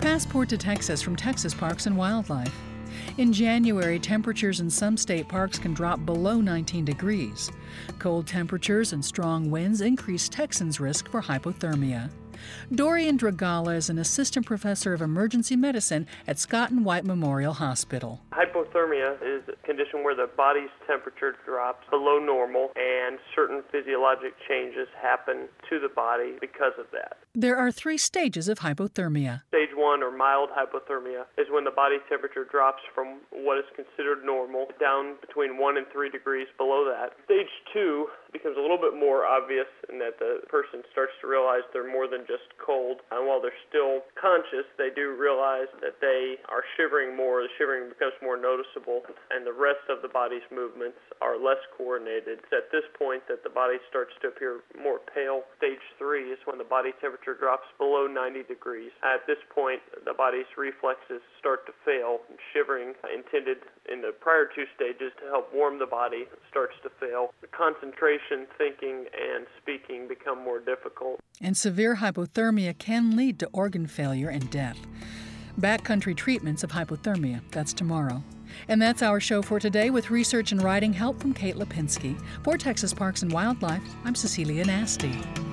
Passport to Texas from Texas Parks and Wildlife. In January, temperatures in some state parks can drop below 19 degrees. Cold temperatures and strong winds increase Texans' risk for hypothermia. Dorian Dragala is an assistant professor of emergency medicine at Scott and White Memorial Hospital. Hypothermia is a condition where the body's temperature drops below normal and certain physiologic changes happen to the body because of that. There are 3 stages of hypothermia. Stage 1, or mild hypothermia, is when the body temperature drops from what is considered normal down between 1 and 3 degrees below that. Stage 2 becomes a little bit more obvious in that the person starts to realize they're more than just cold. And while they're still conscious, they do realize that they are shivering more. The shivering becomes more noticeable, and the rest of the body's movements are less coordinated. It's at this point that the body starts to appear more pale. Stage 3 is when the body temperature drops below 90 degrees. At this point, the body's reflexes start to fail. Shivering, intended in the prior 2 stages to help warm the body, starts to fail. The concentration, thinking, and speaking become more difficult. And severe hypothermia can lead to organ failure and death. Backcountry treatments of hypothermia, that's tomorrow. And that's our show for today, with research and writing help from Kate Lipinski. For Texas Parks and Wildlife, I'm Cecilia Nasty.